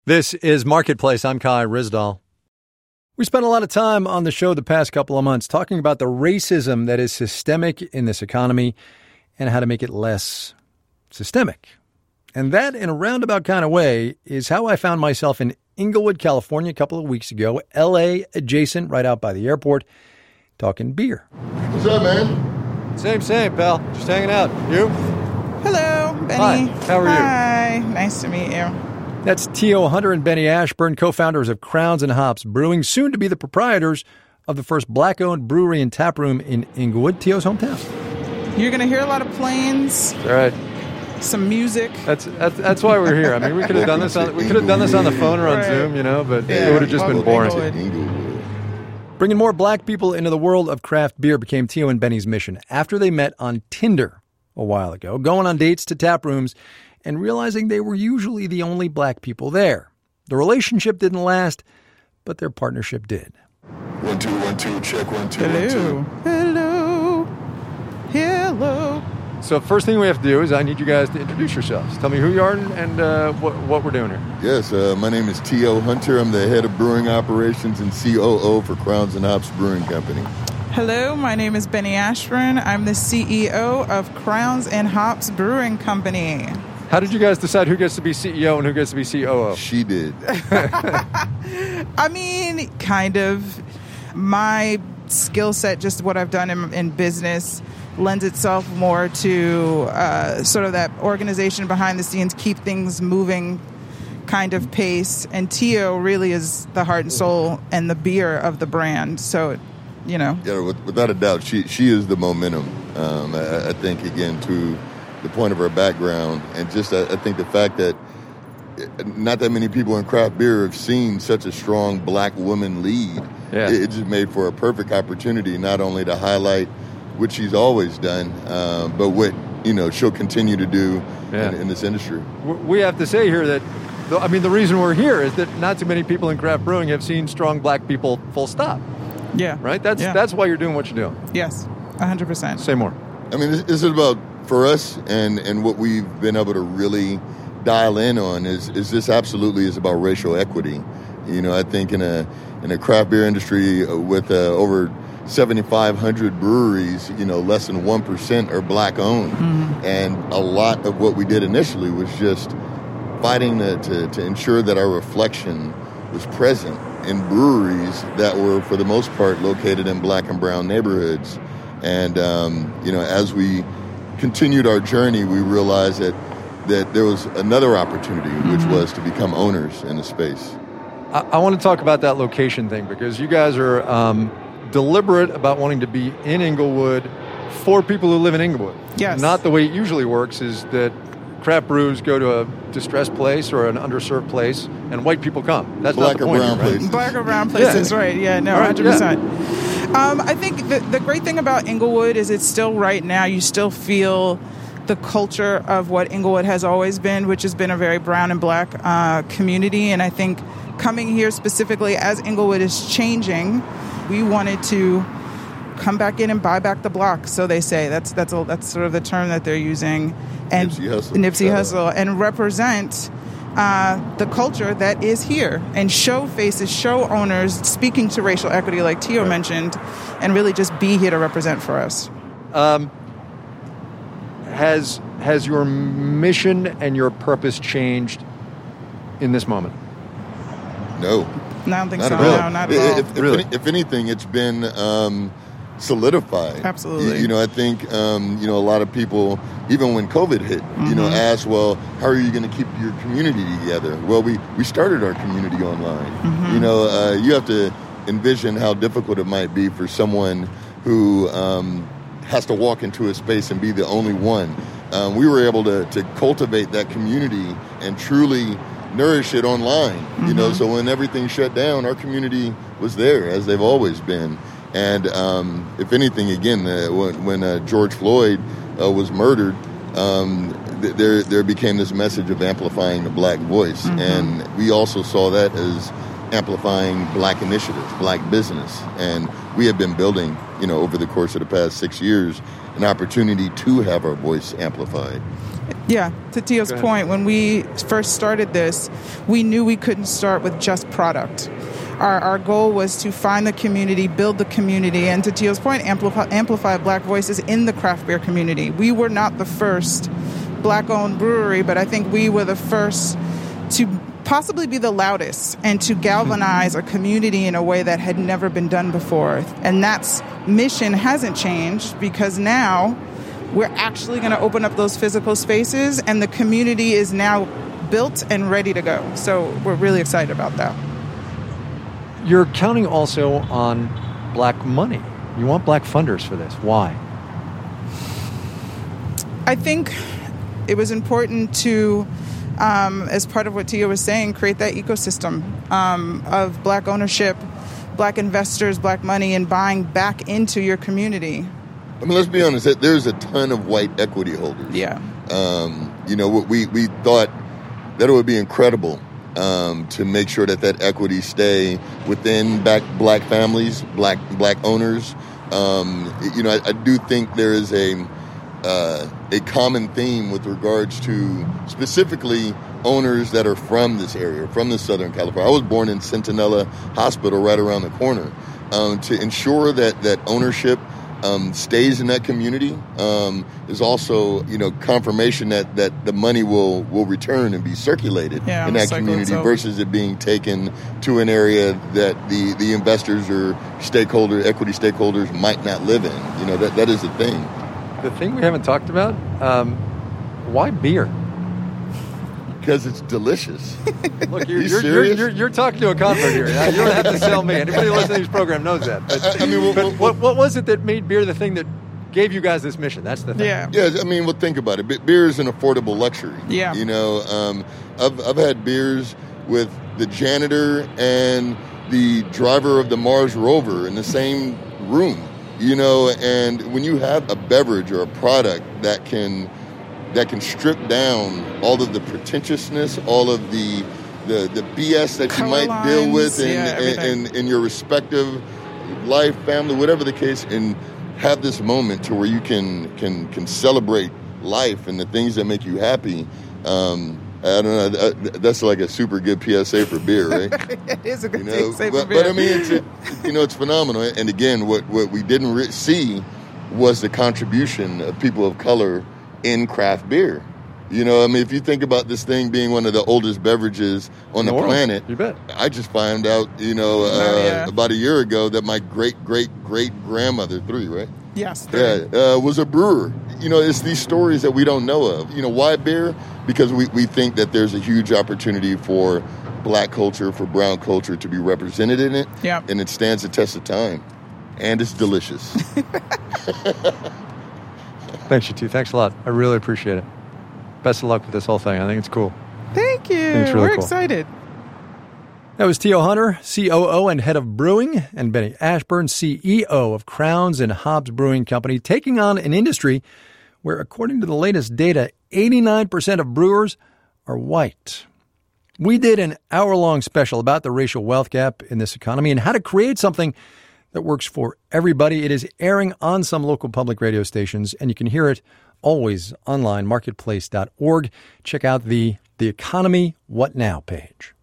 This is Marketplace. I'm Kai Ryssdal. We spent a lot of time on the show the past couple of months talking about the racism that is systemic in this economy and how to make it less systemic. And that, in a roundabout kind of way, is how I found myself in Inglewood, California a couple of weeks ago, L.A. adjacent, right out by the airport, talking beer. What's up, man? Same, pal. Just hanging out. You? Hello, Benny. Hi, how are you? Hi, nice to meet you. That's Tio Hunter and Benny Ashburn, co-founders of Crowns and Hops Brewing, soon to be the proprietors of the first black-owned brewery and tap room in Inglewood, Tio's hometown. You're going to hear a lot of planes. All right. Some music. That's why we're here. I mean, we could have done this on the phone or on Right. Zoom, but it would have just been boring. Inglewood. Bringing more black people into the world of craft beer became Tio and Benny's mission after they met on Tinder a while ago, going on dates to tap rooms and realizing they were usually the only black people there. The relationship didn't last, but their partnership did. 1 2 1 2 check 1 2 1 Hello. 2. Hello. So first thing we have to do is I need you guys to introduce yourselves. Tell me who you are and what we're doing here. Yes, my name is Tio Hunter. I'm the head of brewing operations and COO for Crowns and Hops Brewing Company. Hello, my name is Benny Ashburn. I'm the CEO of Crowns and Hops Brewing Company. How did you guys decide who gets to be CEO and who gets to be COO? She did. I mean, kind of. My skill set, just what I've done in business, lends itself more to sort of that organization behind the scenes, keep things moving kind of pace. And Tio really is the heart and soul and the beer of the brand. So, Yeah, without a doubt, she is the momentum. I think, again, to the point of her background, and just I think the fact that not that many people in craft beer have seen such a strong black woman lead. Yeah. It just made for a perfect opportunity not only to highlight what she's always done, but what she'll continue to do in this industry. We have to say here that, the reason we're here is that not too many people in craft brewing have seen strong black people, full stop. yeah. Right? That's why you're doing what you're doing. Yes, 100%. Say more. I mean, this is about, for us, and what we've been able to really dial in on is this absolutely is about racial equity. I think in a craft beer industry with over 7,500 breweries, less than 1% are black owned. Mm-hmm. And a lot of what we did initially was just fighting to ensure that our reflection was present in breweries that were, for the most part, located in black and brown neighborhoods. And, as we continued our journey, we realized that there was another opportunity, which was to become owners in the space. I want to talk about that location thing because you guys are deliberate about wanting to be in Inglewood for people who live in Inglewood. Yes. Not the way it usually works is that craft brews go to a distressed place or an underserved place and white people come. That's Black not the or point, brown right? places. Black or brown places, Yeah. right. Yeah, no, All right, 100%. I think the great thing about Inglewood is it's still right now, you still feel the culture of what Inglewood has always been, which has been a very brown and black community. And I think coming here specifically as Inglewood is changing, we wanted to come back in and buy back the block, so they say. That's sort of the term that they're using. And Nipsey Hussle. And represent the culture that is here and show faces, show owners, speaking to racial equity like Tio mentioned, and really just be here to represent for us. Has your mission and your purpose changed in this moment? No. I don't think so. Not at all. No, not at all. If anything, it's been solidified. Absolutely. I think, a lot of people, even when COVID hit, asked, well, how are you going to keep your community together? Well, we started our community online. You have to envision how difficult it might be for someone who has to walk into a space and be the only one. We were able to cultivate that community and truly nourish it online, so when everything shut down, our community was there, as they've always been. And if anything, again, when George Floyd was murdered, there became this message of amplifying the black voice. And we also saw that as amplifying black initiatives, black business. And we have been building, over the course of the past 6 years, an opportunity to have our voice amplified. Yeah, to Tio's point, when we first started this, we knew we couldn't start with just product. Our goal was to find the community, build the community, and to Tio's point, amplify Black voices in the craft beer community. We were not the first Black-owned brewery, but I think we were the first to possibly be the loudest and to galvanize a community in a way that had never been done before. And that mission hasn't changed, because now we're actually going to open up those physical spaces, and the community is now built and ready to go. So we're really excited about that. You're counting also on Black money. You want Black funders for this. Why? I think it was important to, as part of what Tio was saying, create that ecosystem of Black ownership, Black investors, Black money, and buying back into your community. I mean, let's be honest, there's a ton of white equity holders. Yeah. We thought that it would be incredible to make sure that equity stay within Black families, Black owners. I do think there is a common theme with regards to specifically owners that are from this area, from the Southern California. I was born in Centinela Hospital right around the corner. To ensure that ownership stays in that community is also, confirmation that the money will return and be circulated in that community versus it being taken to an area that the investors or equity stakeholders might not live in. That is the thing. The thing we haven't talked about, why beer? Because it's delicious. Look, you're talking to a convert here. You don't have to sell me. Anybody listening to this program knows that. But, what was it that made beer the thing that gave you guys this mission? That's the thing. Yeah. Think about it. Beer is an affordable luxury. Yeah. I've had beers with the janitor and the driver of the Mars rover in the same room. And when you have a beverage or a product that can strip down all of the pretentiousness, all of the BS that you might deal with in your respective life, family, whatever the case, and have this moment to where you can celebrate life and the things that make you happy. I don't know. That's like a super good PSA for beer, right? It is a good PSA for beer. But I mean, it's phenomenal. And again, what we didn't see was the contribution of people of color in craft beer. If you think about this thing being one of the oldest beverages on the planet, you bet. I just found out, about a year ago that my great-great-great-grandmother, Yes. was a brewer. It's these stories that we don't know of. Why beer? Because we think that there's a huge opportunity for Black culture, for brown culture to be represented in it. Yeah. And it stands the test of time. And it's delicious. Thanks, you two. Thanks a lot. I really appreciate it. Best of luck with this whole thing. I think it's cool. Thank you. It's really We're cool. excited. That was Tio Hunter, COO and head of brewing, and Benny Ashburn, CEO of Crowns and Hobbs Brewing Company, taking on an industry where, according to the latest data, 89% of brewers are white. We did an hour-long special about the racial wealth gap in this economy and how to create something that works for everybody. It is airing on some local public radio stations, and you can hear it always online, marketplace.org. Check out the Economy What Now page.